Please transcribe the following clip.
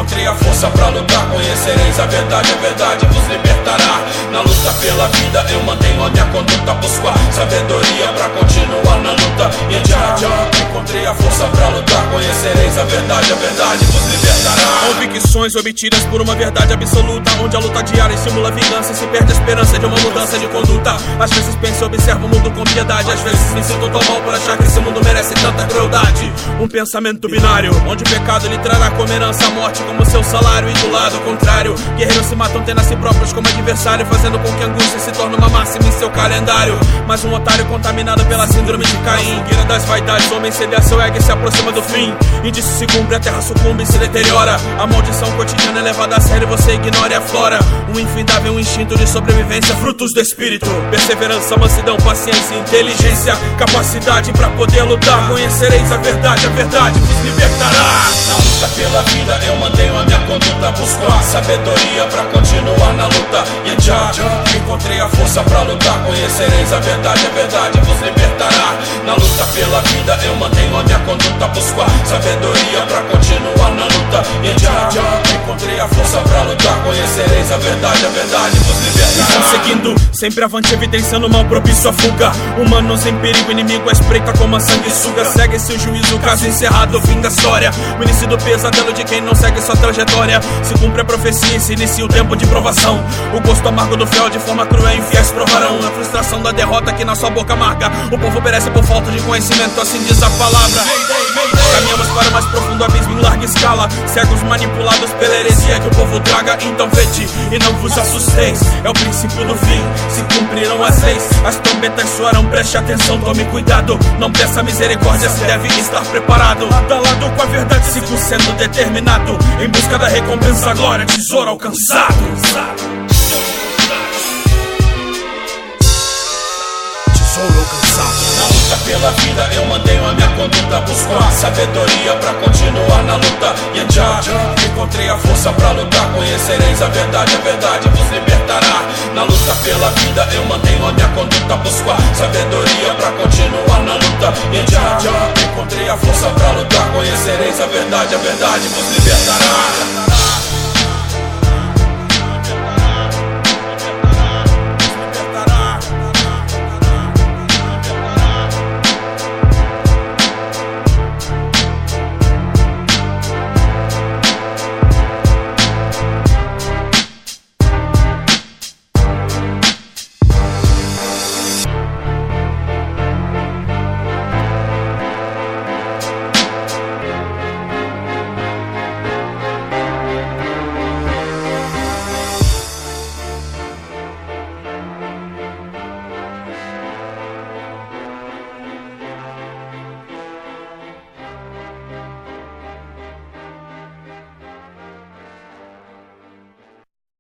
encontrei a força pra lutar. Conhecereis a verdade vos libertará. Na luta pela vida eu mantenho a minha conduta. Busco a sabedoria pra continuar na luta. E encontrei a força pra lutar. Conhecereis a verdade vos libertará. Convicções obtidas por uma verdade absoluta, onde a luta diária estimula a vingança e se perde a esperança de uma mudança de conduta. Às vezes penso e observo o mundo com piedade, às vezes me sinto tão mal por achar que esse mundo merece tanta crueldade. Um pensamento binário, onde o pecado lhe trará como herança a morte como seu salário, e do lado contrário, guerreiros se matam tendo a si próprios como adversário, fazendo com que a angústia se torne uma máxima em seu calendário. Mas um otário contaminado pela síndrome de Caim, guia das vaidades, homem cede a seu ego e se aproxima do fim. Indício se cumpre, a terra sucumbe e se deteriora. A maldição cotidiana é levada a sério, você ignora e aflora um infindável instinto de sobrevivência, frutos do espírito. Perseverança, mansidão, paciência, inteligência, capacidade pra poder lutar. Conhecereis a verdade vos libertará. Na luta pela vida eu mantenho a minha conduta. Busco a sabedoria pra continuar na luta. E encontrei a força pra lutar. Conhecereis a verdade vos libertará. Na luta pela vida eu mantenho a minha conduta. Busco a sabedoria pra continuar na luta. E encontrei a força pra lutar. Conhecereis a verdade vos libertará. Seguindo, sempre avante, evidenciando o mal propício à fuga. Humanos em perigo, inimigo à espreita como a sanguessuga. Segue-se o juízo, caso encerrado, o fim da história. O início do pesadelo de quem não segue sua trajetória. Se cumpre a profecia e se inicia o tempo de provação. O gosto amargo do fel de forma cruel infiéis provarão. A frustração da derrota que na sua boca amarga. O povo perece por falta de conhecimento, assim diz a palavra. Caminhamos para o mais profundo abismo em larga escala. Cegos manipulados pela heresia que o povo traga. Então vede e não vos assusteis, é o princípio do fim, se cumprirão as leis. As trombetas soarão, preste atenção, tome cuidado. Não peça misericórdia, se deve estar preparado. Lado a lado com a verdade, sigo sendo determinado, em busca da recompensa, glória, tesouro alcançado. Tesouro alcançado. Na luta pela vida eu mantenho a minha conduta. Busco a sabedoria pra continuar na luta. E encontrei a força pra lutar. Conhecereis a verdade vos libertará. Na luta pela vida eu mantenho a minha conduta. Busco a sabedoria pra continuar na luta. E encontrei a força pra lutar. Conhecereis a verdade vos libertará.